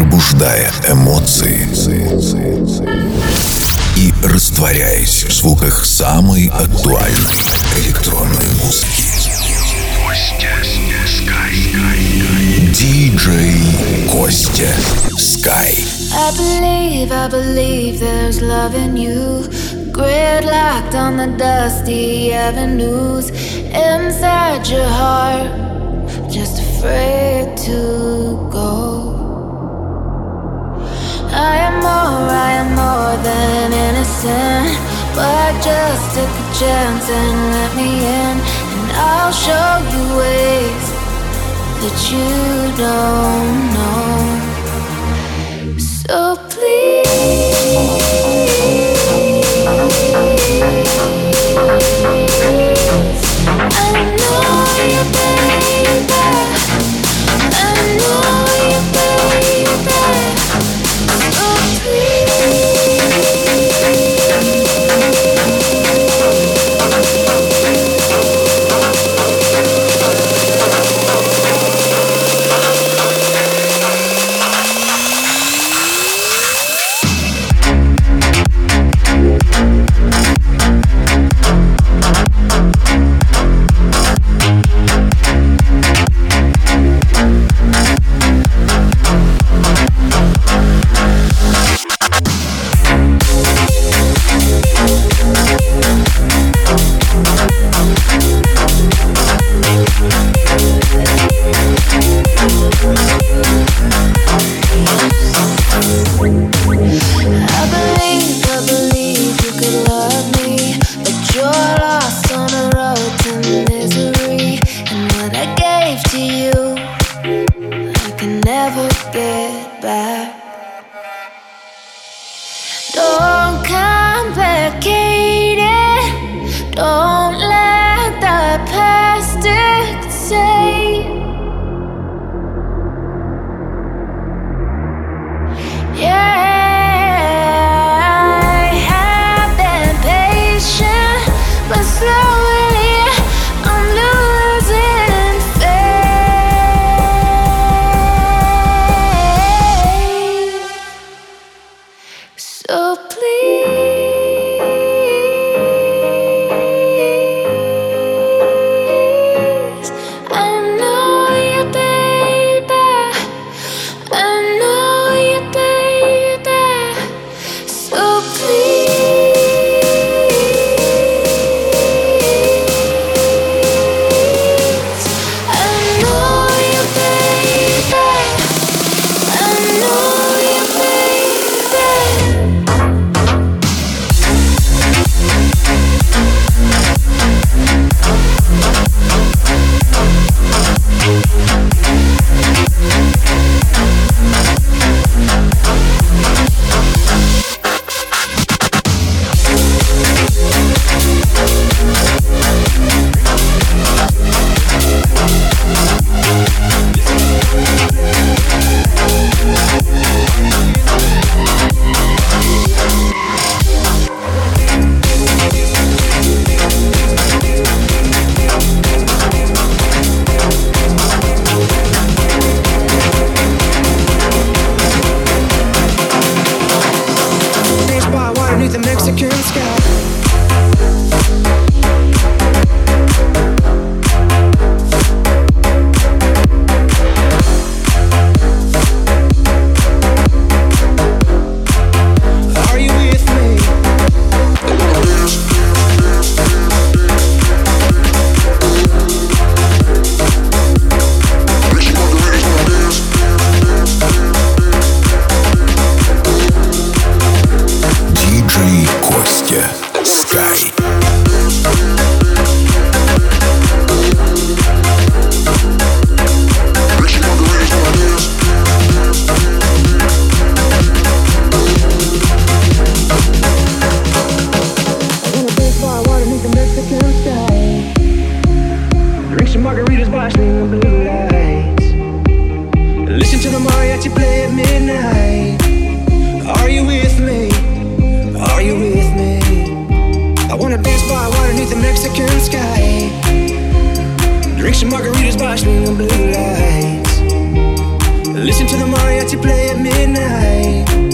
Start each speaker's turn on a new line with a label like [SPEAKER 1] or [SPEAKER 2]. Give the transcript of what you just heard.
[SPEAKER 1] пробуждая эмоции и растворяясь в звуках самой актуальной электронной музыки. Диджей Костя Скай.
[SPEAKER 2] I believe there's love in you. Gridlocked on the dusty avenues inside your heart, just afraid to go. I am more than innocent, but just take a chance and let me in, and I'll show you ways that you don't know. So please, I know you, baby. I know you, baby. So please.
[SPEAKER 3] Listen to the mariachi play at midnight.